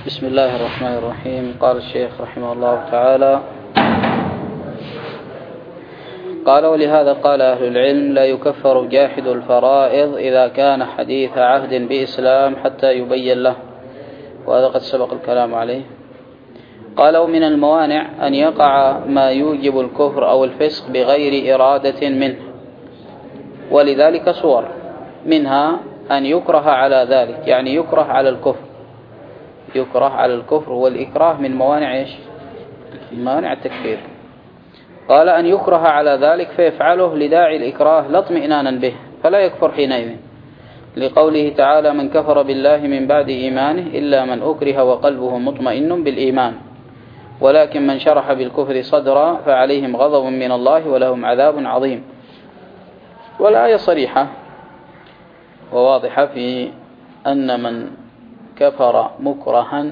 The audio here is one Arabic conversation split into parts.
بسم الله الرحمن الرحيم. قال الشيخ رحمه الله تعالى: قال: ولهذا قال أهل العلم: لا يكفر جاحد الفرائض إذا كان حديث عهد بإسلام حتى يبين له، وهذا قد سبق الكلام عليه. قال: ومن الموانع أن يقع ما يوجب الكفر أو الفسق بغير إرادة منه، ولذلك صور، منها أن يكره على ذلك، يعني يكره على الكفر، يكره على الكفر، والإكراه من موانع موانع التكفير. قال: أن يكره على ذلك فيفعله لداعي الإكراه لا اطمئنانا به، فلا يكفر حينئذ، لقوله تعالى: من كفر بالله من بعد إيمانه إلا من أكره وقلبه مطمئن بالإيمان، ولكن من شرح بالكفر صدرا فعليهم غضب من الله ولهم عذاب عظيم. والآية صريحة وواضحة في أن من كفر مكرها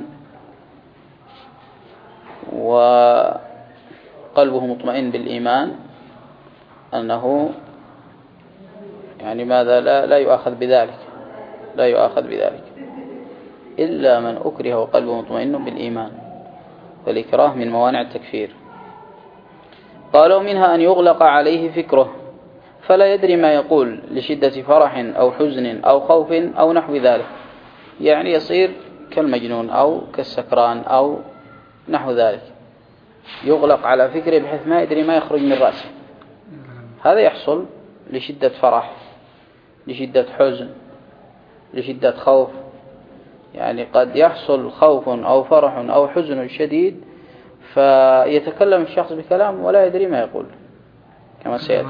وقلبه مطمئن بالإيمان أنه يعني ماذا لا يؤاخذ بذلك، لا يؤاخذ بذلك إلا من أكره وقلبه مطمئن بالإيمان، فالإكراه من موانع التكفير. قالوا: منها أن يغلق عليه فكره فلا يدري ما يقول لشدة فرح أو حزن أو خوف أو نحو ذلك، يعني يصير كالمجنون أو كالسكران أو نحو ذلك، يغلق على فكره بحيث ما يدري ما يخرج من رأسه. هذا يحصل لشدة فرح، لشدة حزن، لشدة خوف، يعني قد يحصل خوف أو فرح أو حزن شديد فيتكلم الشخص بكلام ولا يدري ما يقول، كما سيأتي.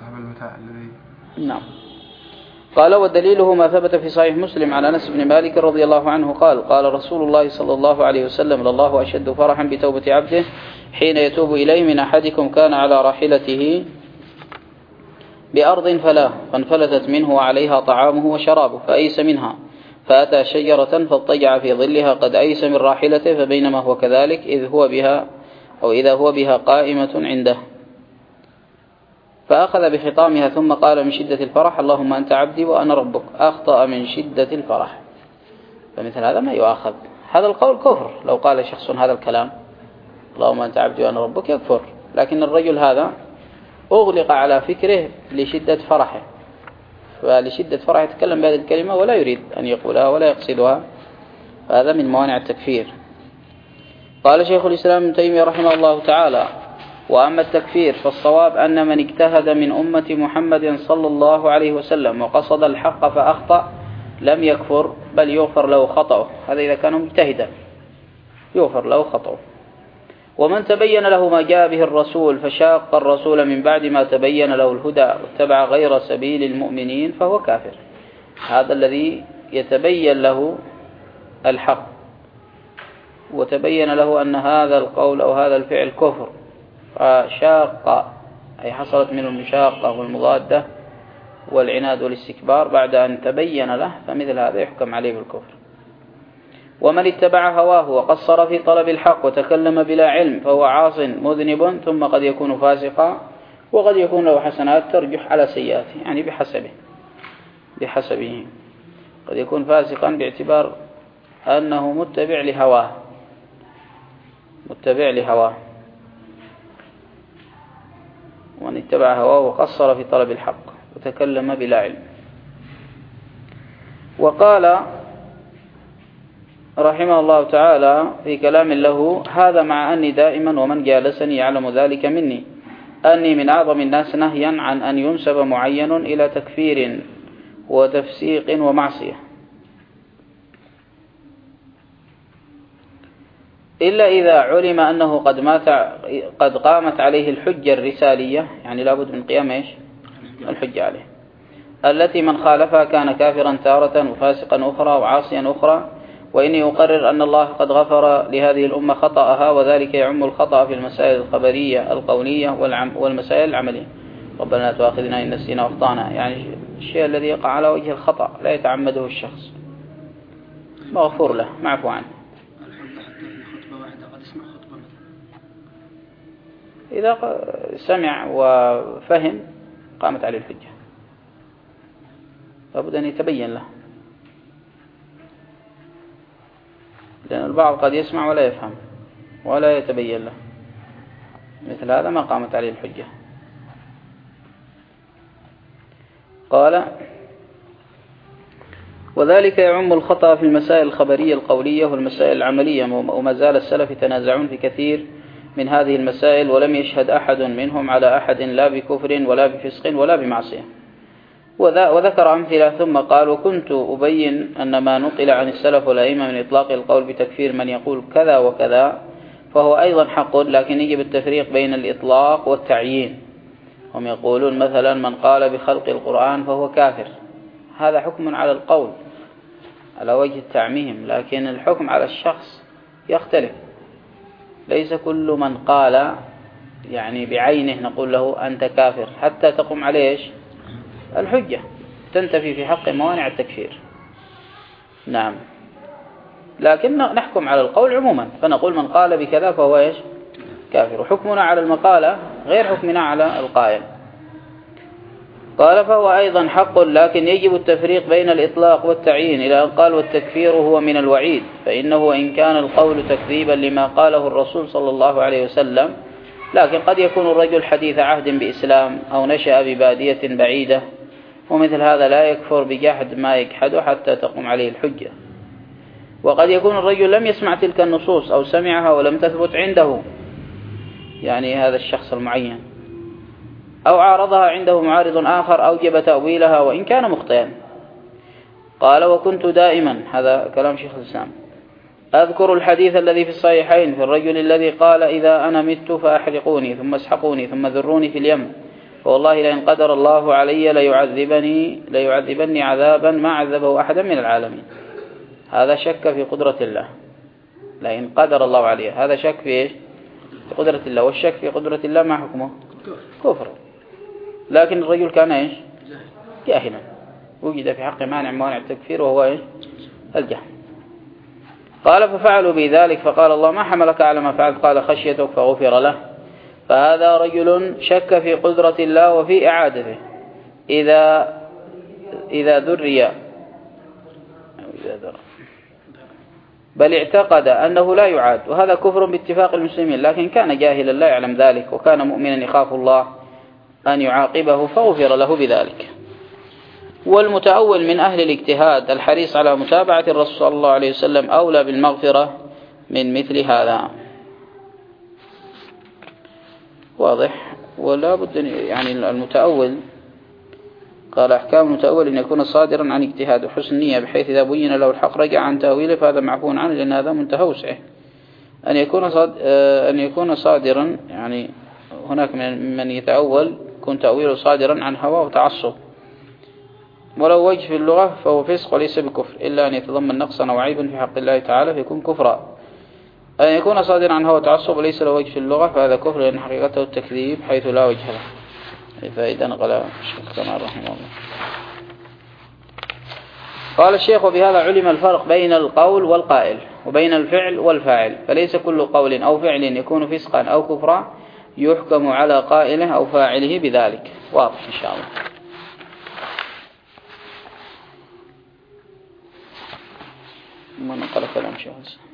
نعم. قال: ودليله ما ثبت في صحيح مسلم عن أنس بن مالك رضي الله عنه قال: قال رسول الله صلى الله عليه وسلم: لله أشد فرحا بتوبة عبده حين يتوب إليه من أحدكم كان على راحلته بأرض فلاه فانفلتت منه وعليها طعامه وشرابه فأيس منها، فأتى شجرة فاضطجع في ظلها قد أيس من راحلته، فبينما هو كذلك إذا هو بها قائمة عنده، فأخذ بخطامها ثم قال من شدة الفرح: اللهم أنت عبدي وأنا ربك، أخطأ من شدة الفرح. فمثل هذا ما يؤاخذ، هذا القول كفر. لو قال شخص هذا الكلام اللهم أنت عبدي وأنا ربك يكفر، لكن الرجل هذا أغلق على فكره لشدة فرحه، فلشدة فرحه يتكلم بهذه الكلمة ولا يريد أن يقولها ولا يقصدها، فهذا من موانع التكفير. قال شيخ الإسلام ابن تيمية رحمه الله تعالى: وأما التكفير فالصواب أن من اجتهد من أمة محمد صلى الله عليه وسلم وقصد الحق فأخطأ لم يكفر، بل يغفر له خطأه، هذا إذا كان مجتهدا يغفر له خطأه. ومن تبين له ما جاء به الرسول فشاق الرسول من بعد ما تبين له الهدى واتبع غير سبيل المؤمنين فهو كافر. هذا الذي يتبين له الحق وتبين له أن هذا القول أو هذا الفعل كفر، فشاق أي حصلت منه المشاقة والمضادة والعناد والاستكبار بعد أن تبين له، فمثل هذا يحكم عليه بالكفر. ومن اتبع هواه وقصر في طلب الحق وتكلم بلا علم فهو عاص مذنب، ثم قد يكون فاسقا وقد يكون له حسنات ترجح على سيئاته، يعني بحسبه قد يكون فاسقا باعتبار أنه متبع لهواه. ومن اتبع هواه وقصر في طلب الحق وتكلم بلا علم. وقال رحمه الله تعالى في كلام له: هذا مع أني دائما ومن جالسني يعلم ذلك مني أني من أعظم الناس نهيا عن أن ينسب معين إلى تكفير وتفسيق ومعصية، إلا إذا علم أنه قد قامت عليه الحجة الرسالية، يعني لابد من قيام الحجة عليه، التي من خالفها كان كافرا تارة وفاسقا أخرى وعاصيا أخرى. وإني أقرر أن الله قد غفر لهذه الأمة خطأها، وذلك يعم الخطأ في المسائل الخبرية القولية والمسائل العملية. ربنا لا تؤاخذنا إن نسينا وأخطأنا، يعني الشيء الذي يقع على وجه الخطأ لا يتعمده الشخص مغفور له معفو عنه. إذا سمع وفهم قامت عليه الحجة، لابد أن يتبين له. لأن البعض قد يسمع ولا يفهم ولا يتبين له، مثل هذا ما قامت عليه الحجة. قال: وذلك يعم الخطأ في المسائل الخبرية القولية والمسائل العملية، وما زال السلف يتنازعون في كثير من هذه المسائل، ولم يشهد أحد منهم على أحد لا بكفر ولا بفسق ولا بمعصية. وذكر أمثلة ثم قال: وكنت أبين أن ما نقل عن السلف والأئمة من إطلاق القول بتكفير من يقول كذا وكذا فهو أيضا حق، لكن يجب التفريق بين الإطلاق والتعيين. هم يقولون مثلا من قال بخلق القرآن فهو كافر، هذا حكم على القول على وجه التعميم، لكن الحكم على الشخص يختلف. ليس كل من قال يعني بعينه نقول له أنت كافر حتى تقوم عليه الحجة، تنتفي في حق موانع التكفير. نعم، لكن نحكم على القول عموما، فنقول من قال بكذا فهو كافر، وحكمنا على المقالة غير حكمنا على القائل. قال: فهو أيضا حق، لكن يجب التفريق بين الإطلاق والتعيين، إلى أن قال: والتكفير هو من الوعيد، فإنه إن كان القول تكذيبا لما قاله الرسول صلى الله عليه وسلم، لكن قد يكون الرجل حديث عهد بإسلام أو نشأ ببادية بعيدة، ومثل هذا لا يكفر بجحد ما يجحده حتى تقوم عليه الحجة. وقد يكون الرجل لم يسمع تلك النصوص أو سمعها ولم تثبت عنده، يعني هذا الشخص المعين، أو عارضها عنده معارض آخر أوجب تأويلها وإن كان مخطئا. قال: وكنت دائما، هذا كلام شيخ الإسلام، أذكر الحديث الذي في الصحيحين في الرجل الذي قال: إذا أنا مت فأحرقوني ثم اسحقوني ثم ذروني في اليم، فوالله لئن قدر الله علي ليعذبني عذابا ما عذبه أحدا من العالمين. هذا شك في قدرة الله، لئن قدر الله عليه، هذا شك في إيش؟ في قدرة الله، والشك في قدرة الله ما حكمه؟ كفر. لكن الرجل كان إيش؟ جاهلا، وجد في حق موانع التكفير وهو إيش؟ الجهل. قال: ففعلوا بذلك، فقال الله: ما حملك على ما فعلت؟ قال: خشيتك، فغفر له. فهذا رجل شك في قدرة الله وفي إعادته إذا ذري، بل اعتقد أنه لا يعاد، وهذا كفر باتفاق المسلمين، لكن كان جاهلا لا يعلم ذلك، وكان مؤمنا يخاف الله أن يعاقبه فغفر له بذلك. والمتأول من أهل الاجتهاد الحريص على متابعة الرسول صلى الله عليه وسلم أولى بالمغفرة من مثل هذا. واضح؟ ولا بد يعني المتأول، قال: أحكام المتأول أن يكون صادرا عن اجتهاد وحسن نية، بحيث إذا بين له الحق رجع عن تأويله فهذا معفو عنه، لأن هذا منتهى وسعه. أن يكون صادرا، يعني هناك من يتأول يكون تأويله صادرا عن هوى وتعصب، ولو وجه في اللغة فهو فسق وليس بكفر، إلا أن يتضمن نقصا أو عيبا في حق الله تعالى فيكون كفرا. أن يكون صادرا عن هوى وتعصب وليس له وجه في اللغة فهذا كفر، لأن حقيقته التكذيب حيث لا وجه له. فإذا نقل الشيخ كمال رحمه الله. قال الشيخ: وبهذا علم الفرق بين القول والقائل وبين الفعل والفاعل، فليس كل قول أو فعل يكون فسقا أو كفرا يحكم على قائله أو فاعله بذلك. واضح إن شاء الله. ما نقل كلام شيخ.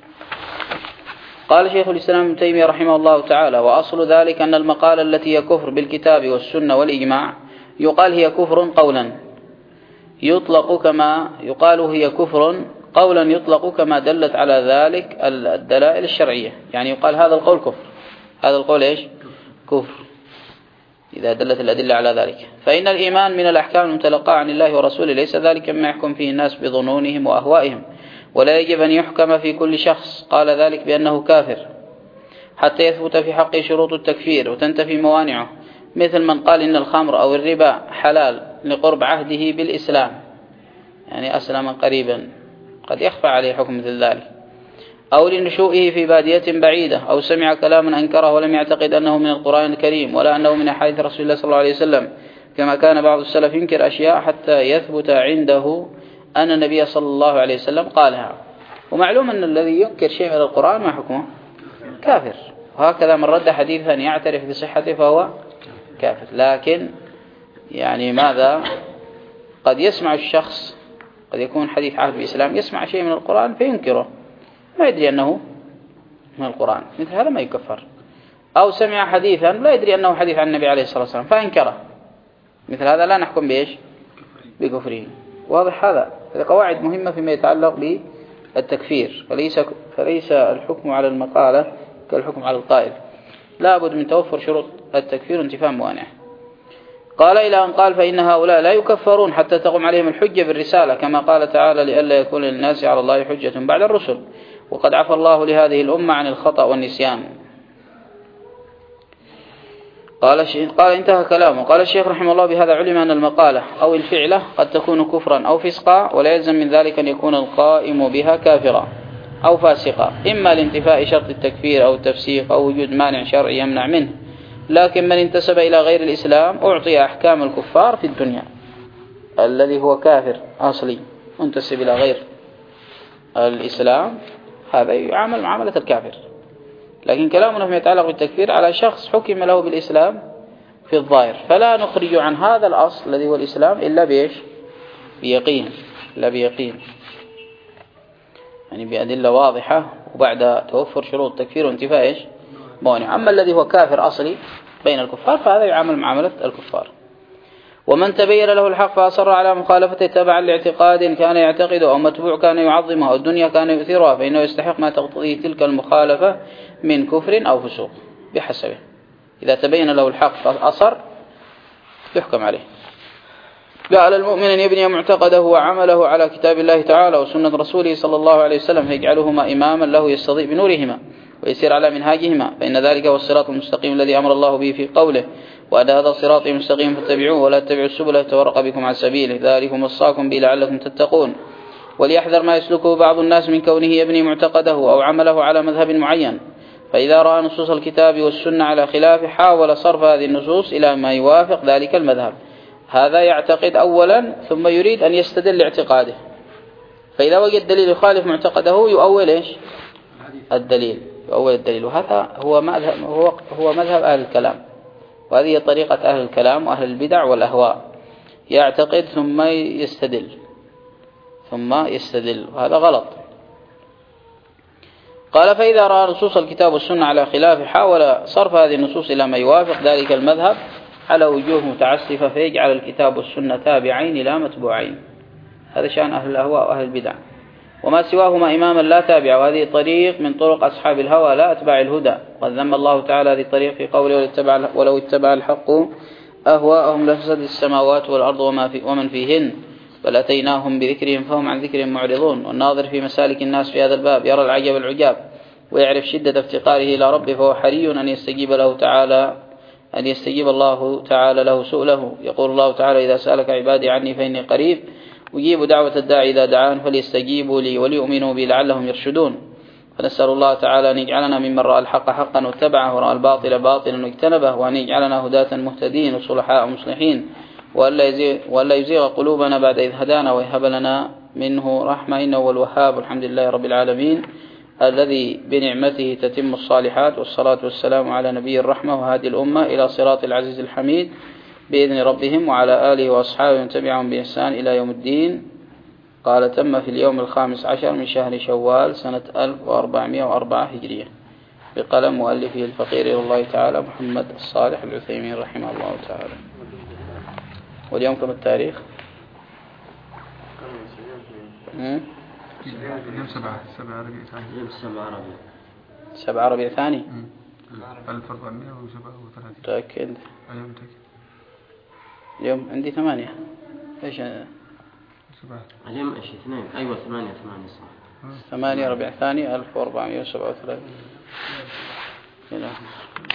قال شيخ الإسلام ابن تيمية رحمه الله تعالى: وأصل ذلك أن المقالة التي هي كفر بالكتاب والسنة والإجماع يقال هي كفر قولا يطلق، كما يقال هي كفر قولا يطلق كما دلت على ذلك الدلائل الشرعية. يعني يقال هذا القول كفر، هذا القول إيش؟ كفر، إذا دلت الأدلة على ذلك. فإن الإيمان من الأحكام المتلقاة عن الله ورسوله، ليس ذلك ما يحكم فيه الناس بظنونهم وأهوائهم، ولا يجب أن يحكم في كل شخص قال ذلك بأنه كافر حتى يثبت في حقه شروط التكفير وتنتفي موانعه، مثل من قال إن الخمر أو الربا حلال لقرب عهده بالإسلام، يعني أسلم قريبا، قد يخفى عليه حكم مثل ذلك، أو لنشوئه في بادية بعيدة، أو سمع كلاما أنكره ولم يعتقد أنه من القرآن الكريم ولا أنه من أحاديث رسول الله صلى الله عليه وسلم، كما كان بعض السلف ينكر أشياء حتى يثبت عنده أن النبي صلى الله عليه وسلم قالها. ومعلوم أن الذي ينكر شيء من القرآن ما حكمه؟ كافر. وهكذا من رد حديثا يعترف بصحته فهو كافر. لكن يعني ماذا؟ قد يسمع الشخص، قد يكون حديث عهد بالإسلام، يسمع شيء من القرآن فينكره، ما يدري أنه من القرآن، مثل هذا ما يكفر. أو سمع حديثا لا يدري أنه حديث عن النبي عليه الصلاة والسلام فأنكره، مثل هذا لا نحكم بإيش؟ بكفره. واضح هذا؟ هذه قواعد مهمة فيما يتعلق بالتكفير. فليس الحكم على المقالة كالحكم على القائل، لا بد من توفر شروط التكفير وانتفاء موانعه. قال إلى أن قال فإن هؤلاء لا يكفرون حتى تقوم عليهم الحجة بالرسالة، كما قال تعالى لئلا يكون للناس على الله حجة بعد الرسل، وقد عفى الله لهذه الأمة عن الخطأ والنسيان. قال انتهى كلامه. قال الشيخ رحمه الله بهذا علم أن المقالة أو الفعلة قد تكون كفرا أو فسقا، ولا يلزم من ذلك أن يكون القائم بها كافرا أو فاسقا، إما لانتفاء شرط التكفير أو التفسيق أو وجود مانع شرعي يمنع منه. لكن من انتسب إلى غير الإسلام أعطي أحكام الكفار في الدنيا، الذي هو كافر أصلي منتسب إلى غير الإسلام هذا يعامل معاملة الكافر. لكن كلامنا فيما يتعلق بالتكفير على شخص حكم له بالإسلام في الظاهر، فلا نخرج عن هذا الأصل الذي هو الإسلام إلا بإيش؟ بيقين، لا بيقين، يعني بأدلة واضحة وبعد توفر شروط التكفير وانتفاء إيش؟ موانع. أما الذي هو كافر أصلي بين الكفار فهذا يعامل معاملة الكفار. ومن تبين له الحق فأصر على مخالفته تبعا لاعتقاد كان يعتقده أو متبوع كان يعظمها أو الدنيا كان يؤثرها، فإنه يستحق ما تقتضيه تلك المخالفة من كفر أو فسوق بحسبه. إذا تبين له الحق فأصر يحكم عليه. لا على المؤمن أن يبني معتقده وعمله على كتاب الله تعالى وسنة رسوله صلى الله عليه وسلم، فيجعلهما إماما له يستضيء بنورهما ويسير على منهاجهما، فإن ذلك هو الصراط المستقيم الذي أمر الله به في قوله وأن هذا الصراط مستقيم فاتبعوه ولا تتبعوا السبل فتفرق بكم عن سبيله، ذلكم وصاكم به لعلكم تتقون. وليحذر ما يسلكه بعض الناس من كونه يبني معتقده أو عمله على مذهب معين، فإذا رأى نصوص الكتاب والسنة على خلاف حاول صرف هذه النصوص إلى ما يوافق ذلك المذهب. هذا يعتقد أولا ثم يريد أن يستدل لاعتقاده، فإذا وجد دليل يخالف معتقده يؤول إيش؟ الدليل، يؤول الدليل. وهذا هو مذهب أهل الكلام، وهذه طريقة أهل الكلام وأهل البدع والأهواء، يعتقد ثم يستدل وهذا غلط. قال فإذا رأى نصوص الكتاب والسنة على خلاف حاول صرف هذه النصوص إلى ما يوافق ذلك المذهب على وجوه متعسفة، فيجعل الكتاب والسنة تابعين لا متبوعين. هذا شأن أهل الأهواء وأهل البدع، وما سواهما إماما لا تابع، وهذه طريق من طرق أصحاب الهوى لا أتباع الهدى. قد ذم الله تعالى هذه الطريق في قوله ولو اتبع الحق أهواءهم لفسدت السماوات والأرض ومن فيهن بل أتيناهم بذكرهم فهم عن ذكرهم معرضون. والناظر في مسالك الناس في هذا الباب يرى العجب العجاب ويعرف شدة افتقاره إلى ربه، فهو حري أن يستجيب الله تعالى له سؤله. يقول الله تعالى إذا سألك عبادي عني فإني قريب أجيب دعوة الداعي إذا دعان فليستجيبوا لي وليؤمنوا بي لعلهم يرشدون. فنسأل الله تعالى أن يجعلنا ممن رأى الحق حقا واتبعه ورأى الباطل باطلا واجتنبه، وأن يجعلنا هداة مهتدين وصلحاء مصلحين، وألا يزيغ قلوبنا بعد إذ هدانا ويهب لنا منه رحمة إنه هو الوهاب. الحمد لله رب العالمين الذي بنعمته تتم الصالحات، والصلاة والسلام على نبي الرحمة وهادي الأمة إلى صراط العزيز الحميد بإذن ربهم، وعلى آله وأصحابه من تبعهم بإحسان إلى يوم الدين. قال تم في اليوم 15 من شهر شوال سنة 1404 هجرية بقلم مؤلفه الفقير إلى الله تعالى محمد الصالح العثيمين رحمه الله تعالى. واليوم كم التاريخ؟ يوم 7 ربيع ثاني 1437. تأكد اليوم عندي 8. ايش اليوم ايش 2؟ ايوه 8 8 ربيع ثاني 1437.